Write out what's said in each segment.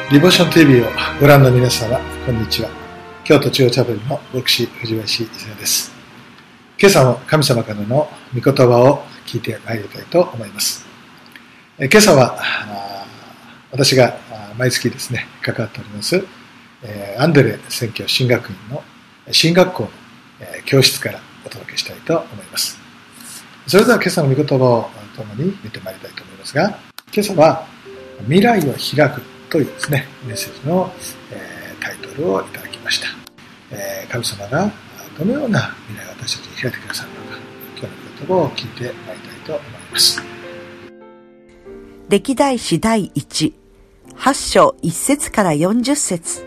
リボーション TV をご覧の皆様、こんにちは。京都中央チャペルの牧師藤林伊沢です。今朝も神様からの御言葉を聞いてまいりたいと思います。今朝は私が毎月ですね、関わっておりますアンデレ宣教神学院の神学校の教室からお届けしたいと思います。それでは今朝の御言葉を共に見てまいりたいと思いますが、今朝は未来を開くというですね、メッセージのタイトルをいただきました。神様がどのような未来を私たちに開いてくださるのか、今日の言葉を聞いてまいりたいと思います。 歴代史第1、8章1節から40節。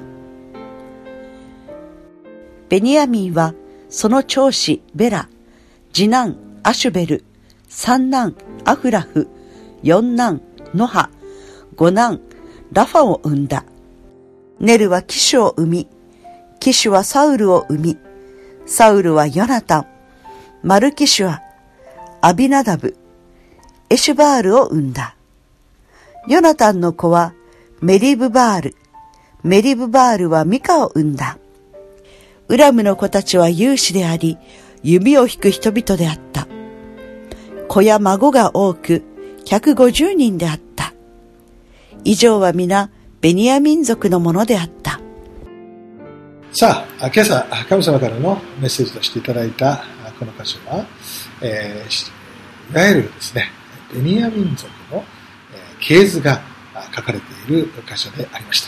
ベニヤミンはその長子ベラ、次男アシュベル、三男アフラフ、四男ノハ、五男ラファを生んだ。ネルはキシュを生み、キシュはサウルを生み、サウルはヨナタン、マルキシュはアビナダブ、エシュバールを生んだ。ヨナタンの子はメリブバール、メリブバールはミカを生んだ。ウラムの子たちは勇士であり、弓を引く人々であった。子や孫が多く、150人であった。以上は皆、ベニヤ民族のものであった。 さあ、今朝、神様からのメッセージとしていただいたこの箇所は、いわゆるですね、ベニヤ民族の系図が書かれている箇所でありました。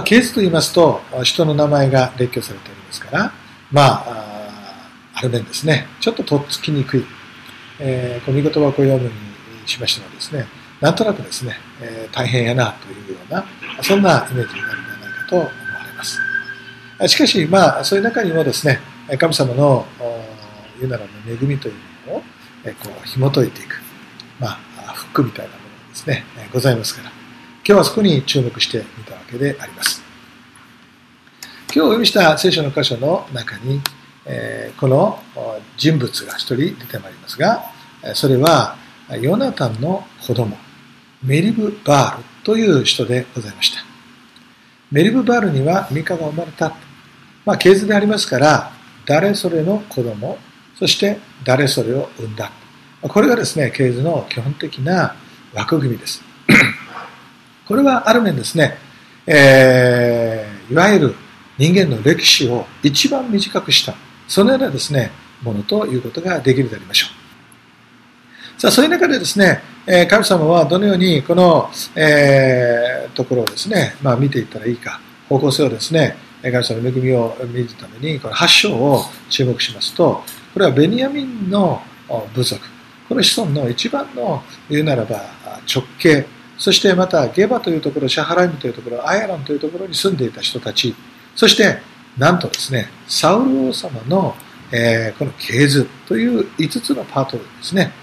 系図と言いますと、人の名前が列挙されておりますから、ある面ですね、ちょっととっつきにくい、この御言葉をこう読むにしましてもですね、なんとなくですね、大変やなというような、そんなイメージになるのではないかと思われます。しかし、そういう中にもですね、神様の言うならば恵みというものをこう紐解いていく、フックみたいなものがですね、ございますから、今日はそこに注目してみたわけであります。今日お読みした聖書の箇所の中に、この人物が一人出てまいりますが、それはヨナタンの子供、メリブバールという人でございました。メリブバールにはミカが生まれた。系図でありますから、誰それの子供、そして誰それを産んだ。これがですね、系図の基本的な枠組みです。これはある面ですね、いわゆる人間の歴史を一番短くした、そのようなですね、ものということができるでありましょう。さあ、そういう中でですね、神様はどのようにこの、ところをですね、見ていったらいいか、方向性をですね、神様の恵みを見るために、この8章を注目しますと、これはベニヤミンの部族、この子孫の一番の言うならば直系、そしてまたゲバというところ、シャハライムというところ、アヤランというところに住んでいた人たち、そしてなんとですね、サウル王様の、この系図という5つのパートでですね、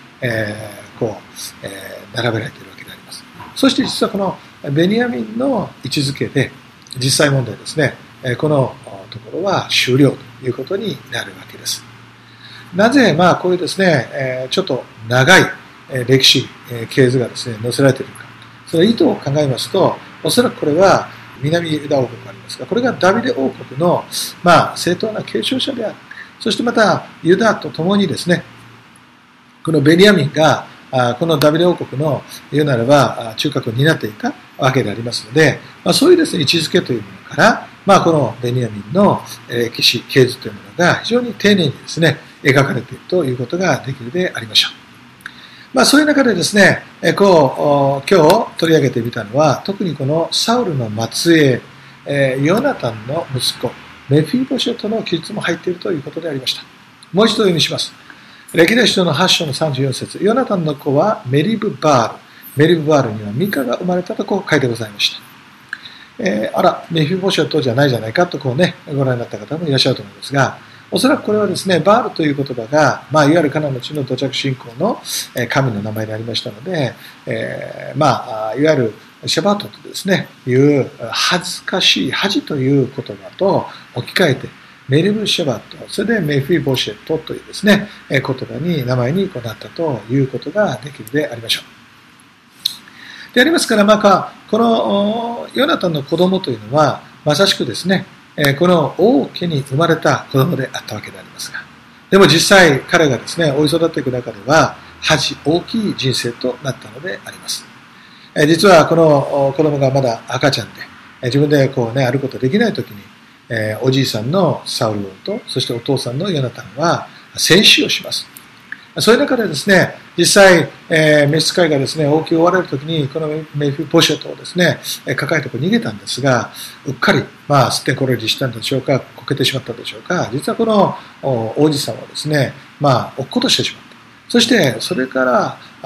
並べられているわけであります。そして実はこのベニヤミンの位置づけで、実際問題ですね、このところは終了ということになるわけです。なぜこういうですね、ちょっと長い歴史、系図がですね、載せられているか。その意図を考えますと、おそらくこれは南ユダ王国がありますが、これがダビデ王国の正当な継承者である。そしてまたユダと共にですね、このベニヤミンがこのダビデ王国の言うならば中核を担っていたわけでありますので、そういうですね、位置づけというものから、このベニヤミンの歴史、系図というものが非常に丁寧にですね、描かれているということができるでありましょう。そういう中でですね、今日取り上げてみたのは、特にこのサウルの末裔、ヨナタンの息子、メフィボシェトの記述も入っているということでありました。もう一度読みします。歴代史上の8章の34節、ヨナタンの子はメリブバール。メリブバールにはミカが生まれたとこう書いてございました。メフィボシェトじゃないじゃないかとご覧になった方もいらっしゃると思いますが、おそらくこれはですね、バールという言葉が、いわゆるカナンの地の土着信仰の神の名前でありましたので、いわゆるシャバトとですね、いう恥ずかしい恥という言葉と置き換えて、メリブシャバト、それでメフィボシェトというですね、言葉に、名前になったということができるでありましょでありますから、このヨナタンの子供というのは、まさしくですね、この王家に生まれた子供であったわけでありますが、でも実際彼がですね、追い育っていく中では、大きい人生となったのであります。実はこの子供がまだ赤ちゃんで、自分でこうね、歩くことできないときに、おじいさんのサウル王と、そしてお父さんのヨナタンは戦死をします。そういう中でですね、実際、召使いがですね、王宮を追われるときに、このメフィボシェトをですね、抱えて逃げたんですが、うっかり、すってんころりしたんでしょうか、こけてしまったでしょうか、実はこの王子さんをですね、落っことしてしまった。そして、それから、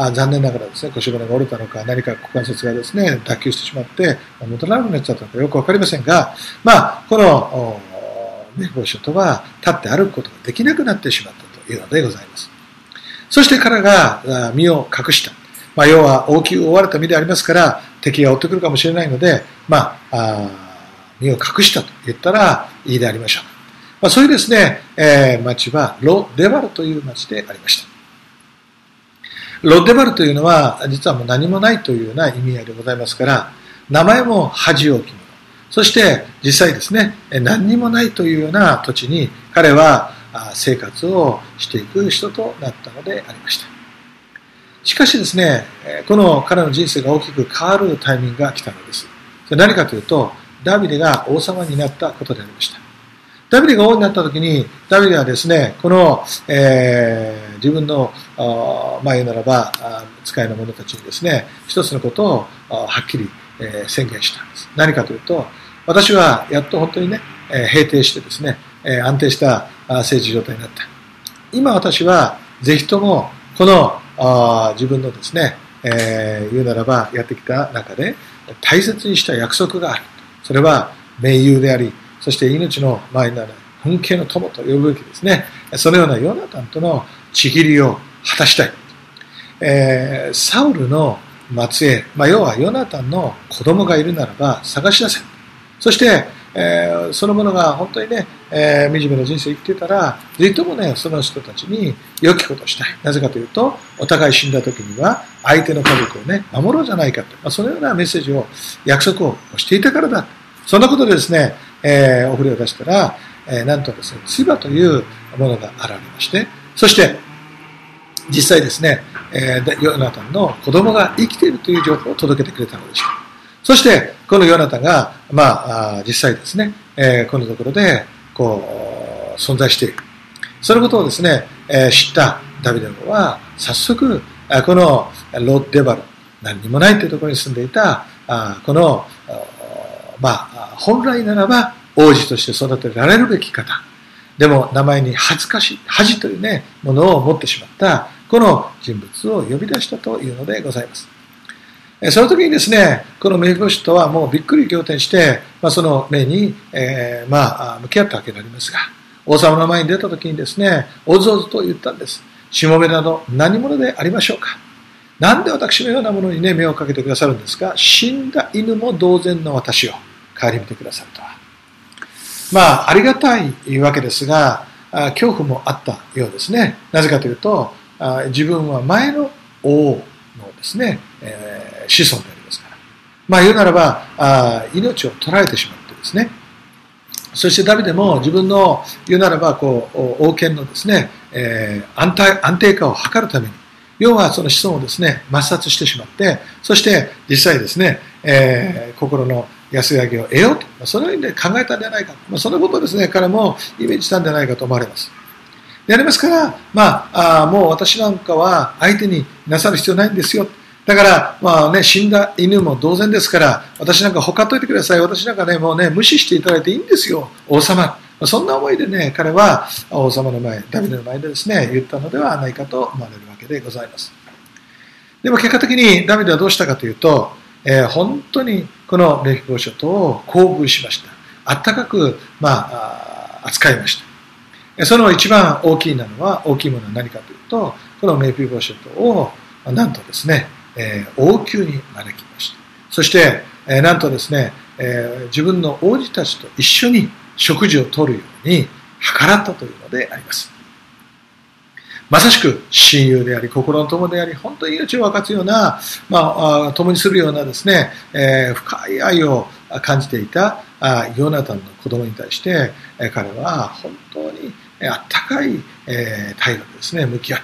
残念ながらですね、腰骨が折れたのか、何か股関節がですね、脱臼してしまって、戻らなくなっちゃったのかよくわかりませんが、このメフィボシェトは立って歩くことができなくなってしまったというのでございます。そして彼が身を隠した。要は王宮を追われた身でありますから、敵が追ってくるかもしれないので、身を隠したと言ったらいいでありましょう。そういうですね、町はロデバルという町でありました。ロデバルというのは、実はもう何もないというような意味合いでございますから、名前も恥置物。そして実際ですね、何にもないというような土地に彼は生活をしていく人となったのでありました。しかしですね、この彼の人生が大きく変わるタイミングが来たのです。それ何かというと、ダビデが王様になったことでありました。ダビデが王になった時に、ダビデはですね、この、自分の、言うならば、使いの者たちにですね、一つのことをはっきり宣言したんです。何かというと、私はやっと本当にね、平定してですね、安定した政治状態になった。今私はぜひともこの自分のですね、言うならばやってきた中で大切にした約束がある。それは盟友であり、そして命の前になる本家の友と呼ぶべきですね。そのようなヨナタンとの契りを果たしたい。サウルの末裔、要はヨナタンの子供がいるならば探し出せ。そして、その者が本当にね、惨めな人生を生きていたら、ぜひともね、その人たちに良きことをしたい。なぜかというと、お互い死んだ時には、相手の家族をね、守ろうじゃないかと。そのようなメッセージを、約束をしていたからだ。そんなことでですね、お触れを出したら、なんとですね、ツバというものが現れまして、そして、実際ですね、ヨナタンの子供が生きているという情報を届けてくれたのでした。そして、このヨナタンが、実際ですね、このところで、存在している。そのことをですね、知ったダビデ王は、早速、このロデバル、何にもないというところに住んでいた、この、本来ならば、王子として育てられるべき方。でも、名前に恥というね、ものを持ってしまった、この人物を呼び出したというのでございます。その時にですね、このメフィボシェトはもうびっくり仰天して、その命に、向き合ったわけでありますが、王様の前に出た時にですね、おずおずと言ったんです。しもべなど何者でありましょうか。なんで私のようなものにね、目をかけてくださるんですか。死んだ犬も同然の私を顧みてくださるとは。ありがたいわけですが、恐怖もあったようですね。なぜかというと、自分は前の王のですね、子孫でありますから。言うならば、命を取られてしまってですね。そしてダビデも自分の言うならば、王権のですね、安定化を図るために、要はその子孫をですね、抹殺してしまって、そして実際ですね、心の安らぎを得ようと、そのように考えたんじゃないか。そのことをですね、彼もイメージしたんじゃないかと思われます。でありますから、もう私なんかは相手になさる必要ないんですよ。だから、死んだ犬も同然ですから、私なんかほかっといてください。私なんかね、もうね、無視していただいていいんですよ、王様。そんな思いでね、彼は王様の前、ダビデの前でですね、言ったのではないかと思われるわけでございます。でも結果的にダビデはどうしたかというと、本当にこのメフィボシェトを厚遇しました。あったかく、扱いました。その一番大きいものは何かというと、このメフィボシェトを、なんとですね、王宮に招きました。そして、なんとですね、自分の王子たちと一緒に食事をとるように計らったというのであります。 まさしく親友であり、心の友であり、本当に命を分かつような、共にするようなですね、深い愛を感じていたヨナタンの子供に対して、彼は本当にあったかい態度でですね、向き合った。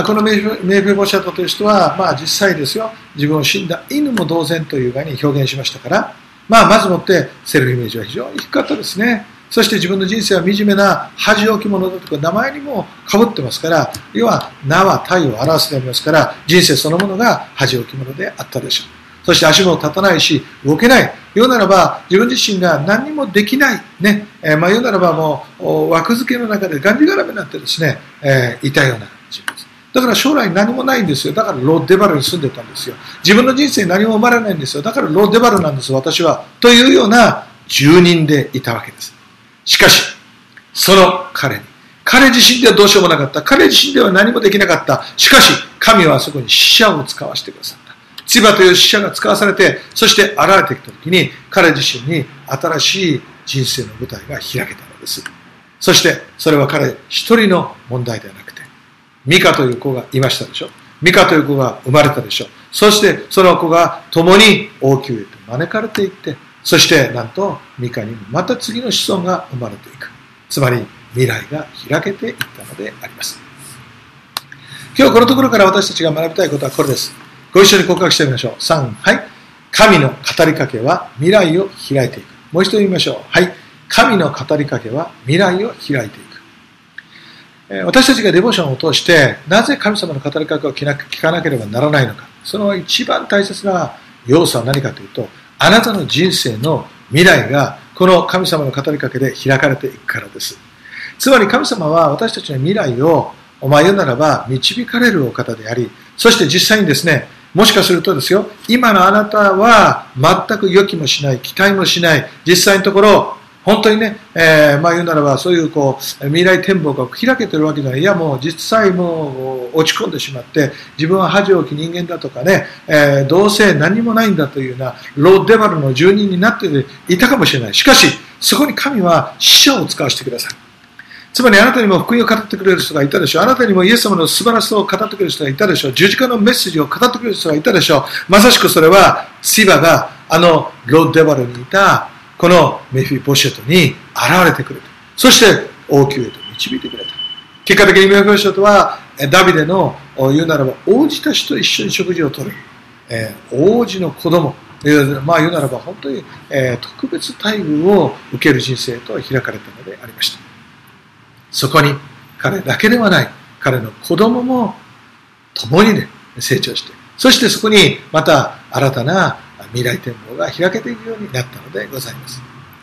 このメフィボシェトという人は、実際ですよ、自分を死んだ犬も同然という具合に表現しましたから、まずもってセルフイメージは非常に低かったですね。そして自分の人生は惨めな恥置き者だとか名前にも被ってますから、要は名は体を表すでありますから、人生そのものが恥置き者であったでしょう。そして足も立たないし、動けない。言うならば、自分自身が何にもできない。ね。言うならばもう、枠付けの中でがんじがらめになってですね、いたような人物。だから将来何もないんですよ。だからローデバルに住んでたんですよ。自分の人生に何も生まれないんですよ。だからローデバルなんです、私は。というような住人でいたわけです。しかし、その彼自身ではどうしようもなかった。彼自身では何もできなかった。しかし、神はそこに使者を使わせてくださった。ツバという使者が使わされて、そして現れてきたときに、彼自身に新しい人生の舞台が開けたのです。そして、それは彼一人の問題ではなくて、ミカという子がいましたでしょ。ミカという子が生まれたでしょ。そして、その子が共に王宮へと招かれていって、そしてなんとミカにもまた次の子孫が生まれていく。つまり未来が開けていったのであります。今日このところから私たちが学びたいことはこれです。ご一緒に告白してみましょう。3、はい。神の語りかけは未来を開いていく。もう一度言いましょう。はい。神の語りかけは未来を開いていく。私たちがデボーションを通して、なぜ神様の語りかけを聞かなければならないのか。その一番大切な要素は何かというと、あなたの人生の未来がこの神様の語りかけで開かれていくからです。つまり神様は私たちの未来を言うならば導かれるお方であり、そして実際にですね、もしかするとですよ、今のあなたは全く予期もしない、期待もしない、実際のところ、本当にね、言うならばそういう未来展望が開けてるわけじゃない。いやもう実際もう落ち込んでしまって、自分は恥を置き人間だとかね、どうせ何もないんだというようなローデバルの住人になっていたかもしれない。しかし、そこに神は使者を使わせてください。つまりあなたにも福音を語ってくれる人がいたでしょう。あなたにもイエス様の素晴らしさを語ってくれる人がいたでしょう。十字架のメッセージを語ってくれる人がいたでしょう。まさしくそれはシバがローデバルにいたこのメフィボシェトに現れてくれた。そして王宮へと導いてくれた。結果的にメフィボシェトはダビデの言うならば王子たちと一緒に食事をとる、王子の子供、言うならば本当に、特別待遇を受ける人生と開かれたのでありました。そこに彼だけではない、彼の子供も共にね成長して、そしてそこにまた新たな未来展望が開けていくようになったのでございます。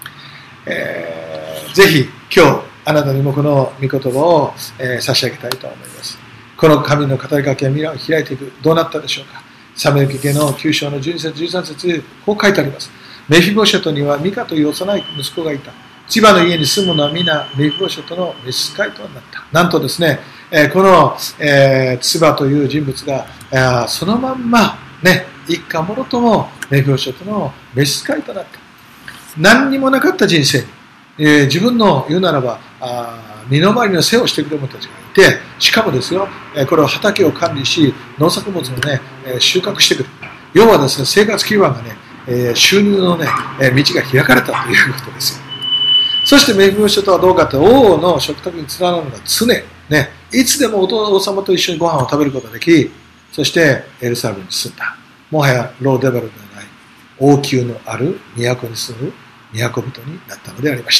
ぜひ今日あなたにもこの御言葉を、差し上げたいと思います。この神の語りかけは未来を開いていく。どうなったでしょうか。サムエル記の9章の12節13節こう書いてあります。メフィボシェトにはミカという幼い息子がいた。千葉の家に住むのは皆メフィボシェトの召使いとなった。なんとですね、この、ツバという人物がそのまんまね、一家もろともメフィボシェトの召使いとなった。何にもなかった人生に、自分の言うならば身の回りの世話をしてくれる者たちがいて、しかもですよ、これを畑を管理し農作物をね、収穫してくる。要はですね、生活基盤がね、収入のね、道が開かれたということですよ。そしてメフィボシェトはどうかと、王の食卓に連なるのが常、ね、いつでも王様と一緒にご飯を食べることができ、そしてエルサレムに住んだ。もはやローデバルではない王宮のある都に住む都人になったのでありました。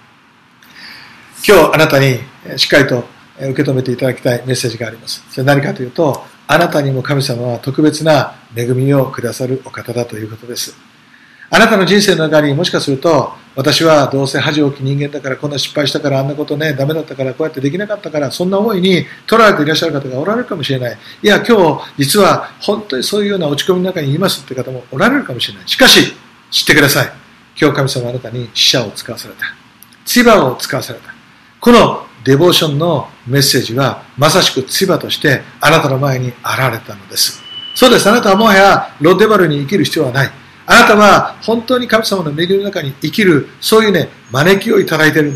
今日あなたにしっかりと受け止めていただきたいメッセージがあります。それ何かというと、あなたにも神様は特別な恵みをくださるお方だということです。あなたの人生の中にもしかすると、私はどうせ恥を置き人間だからこんな失敗したからあんなことね、ダメだったからこうやってできなかったから、そんな思いに取られていらっしゃる方がおられるかもしれない。いや、今日実は本当にそういうような落ち込みの中にいますって方もおられるかもしれない。しかし、知ってください。今日神様はあなたに使者を使わされた。ツバを使わされた。このデボーションのメッセージはまさしくツバとしてあなたの前に現れたのです。そうです。あなたはもはやロデバルに生きる必要はない。あなたは本当に神様の恵みの中に生きる、そういうね、招きをいただいているんです。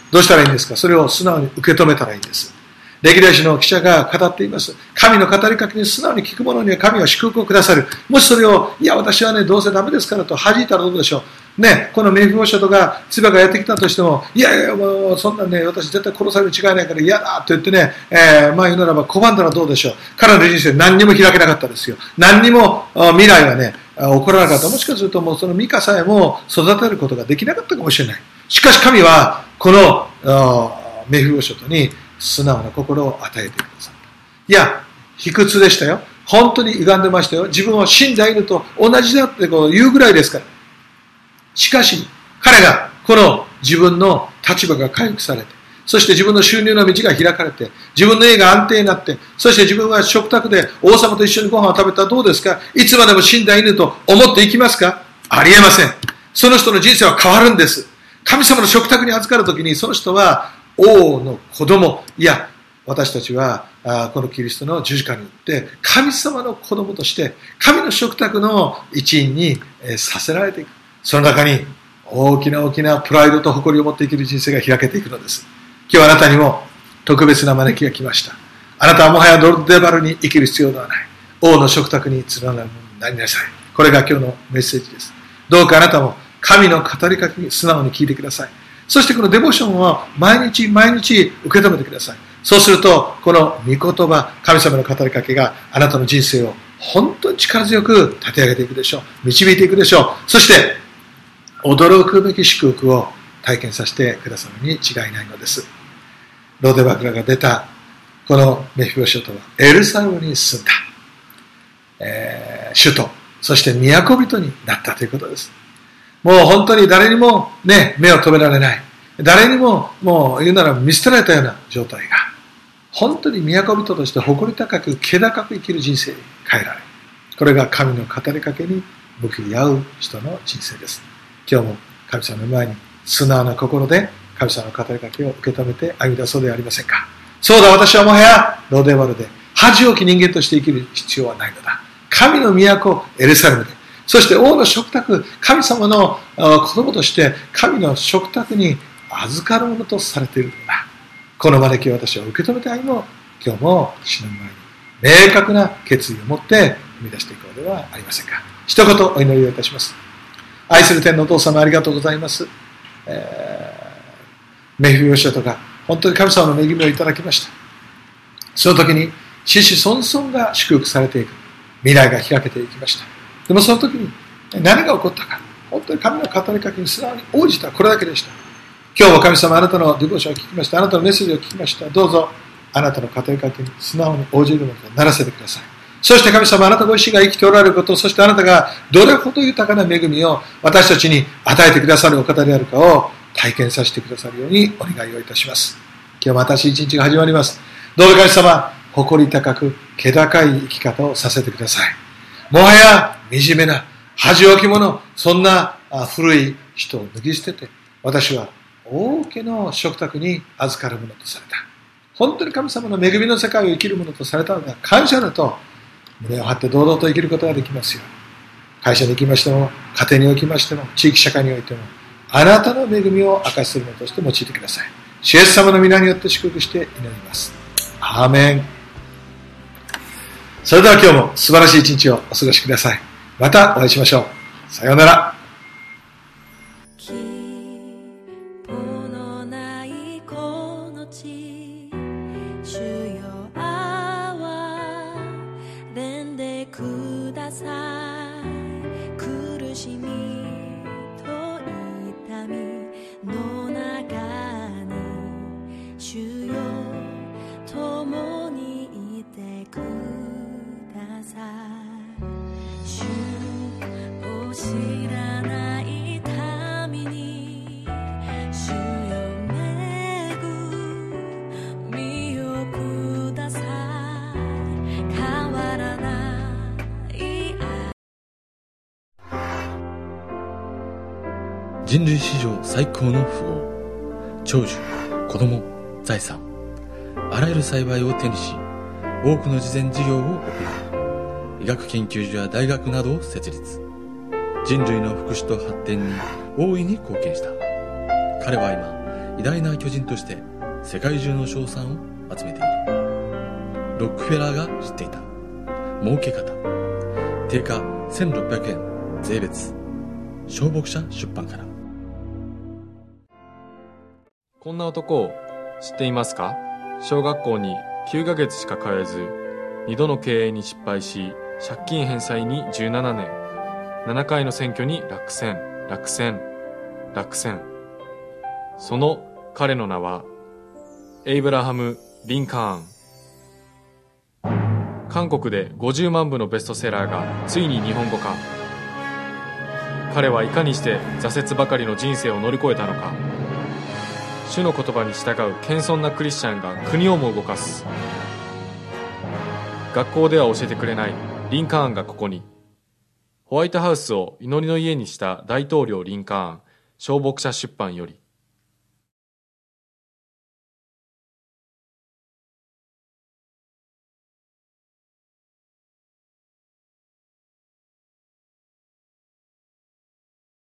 どうしたらいいんですか？それを素直に受け止めたらいいんです。歴代史の記者が語っています。神の語りかけに素直に聞く者には神は祝福をくださる。もしそれを、いや私はね、どうせダメですからと弾いたらどうでしょう。ね、このメフィボシェトが、唾がやってきたとしても、いやいや、もうそんなね、私絶対殺されるに違いないから嫌だと言ってね、まあ言うならば拒んだらどうでしょう。彼の人生何にも開けなかったですよ。何にも未来はね、起こらなかった。もしかするともうそのミカさえも育てることができなかったかもしれない。しかし神は、このメフィボシェトに素直な心を与えてくださった。いや、卑屈でしたよ。本当に歪んでましたよ。自分は死んだ犬と同じだってこう言うぐらいですから。しかし、彼がこの自分の立場が回復されて、そして自分の収入の道が開かれて、自分の家が安定になって、そして自分は食卓で王様と一緒にご飯を食べたらどうですか？いつまでも死んだ犬と思っていきますか？ありえません。その人の人生は変わるんです。神様の食卓に預かるときに、その人は王の子供、いや、私たちはこのキリストの十字架によって神様の子供として神の食卓の一員にさせられていく。その中に大きな大きなプライドと誇りを持って生きる人生が開けていくのです。今日あなたにも特別な招きが来ました。あなたはもはやロデバルに生きる必要ではない。王の食卓に連なるものになりなさい。これが今日のメッセージです。どうかあなたも神の語りかけに素直に聞いてください。そしてこのデボーションを毎日毎日受け止めてください。そうすると、この御言葉、神様の語りかけがあなたの人生を本当に力強く立て上げていくでしょう。導いていくでしょう。そして、驚くべき祝福を体験させてくださるに違いないのです。ロデバクラが出た、このメフィボシェトはエルサレムに住んだ。首都、そして都人になったということです。もう本当に誰にもね、目を止められない。誰にももう言うなら見捨てられたような状態が、本当に都人として誇り高く、気高く生きる人生に変えられる。これが神の語りかけに向き合う人の人生です。今日も神様の前に素直な心で神様の語りかけを受け止めて歩み出そうではありませんか。そうだ、私はもはやロデバルで恥をき人間として生きる必要はないのだ。神の都エルサレムで、そして王の食卓、神様の子供として神の食卓に預かるものとされているのだ。この招きを私は受け止めて歩もう。今日も死ぬ前に明確な決意を持って踏み出していこうではありませんか。一言お祈りをいたします。愛する天のお父様ありがとうございます。メフィボシェトが本当に神様の恵みをいただきました。その時に子々孫々が祝福されていく。未来が開けていきました。でもその時に何が起こったか。本当に神の語りかけに素直に応じた。これだけでした。今日も神様あなたのデボーションを聞きました。あなたのメッセージを聞きました。どうぞあなたの語りかけに素直に応じるものとならせてください。そして神様あなたご自身が生きておられること、そしてあなたがどれほど豊かな恵みを私たちに与えてくださるお方であるかを体験させてくださるようにお願いをいたします。今日も新しい一日が始まります。どうぞ神様、誇り高く気高い生き方をさせてください。もはや惨めな恥置き者、そんな古い人を脱ぎ捨てて、私は王家の食卓に預かるものとされた。本当に神様の恵みの世界を生きるものとされたのが感謝だと胸を張って堂々と生きることができますよ。会社に行きましても、家庭におきましても、地域社会においても、あなたの恵みを明かしするものとして用いてください。主イエス様の皆によって祝福して祈ります。アーメン。それでは今日も素晴らしい一日をお過ごしください。またお会いしましょう。さようなら。 苦しみと痛みの中に主よ共にいてください。主を知らない民に主よ恵みをください。変わらない人類史上最高の富豪、長寿、子供、財産、あらゆる幸いを手にし、多くの慈善事業を行い、医学研究所や大学などを設立。人類の福祉と発展に大いに貢献した。彼は今、 偉大な巨人として世界中の称賛を集めている。ロックフェラーが知っていた儲け方。定価1600円税別。小牧社出版から。 こんな男を知っていますか？小学校に9ヶ月しか通えず、2度の経営に失敗し、借金返済に17年、7回の選挙に落選。その彼の名は、エイブラハム・リンカーン。韓国で50万部のベストセラーがついに日本語化。彼はいかにして挫折ばかりの人生を乗り越えたのか。主の言葉に従う謙遜なクリスチャンが国をも動かす。学校では教えてくれないリンカーンがここに。ホワイトハウスを祈りの家にした大統領リンカーン、小牧社出版より。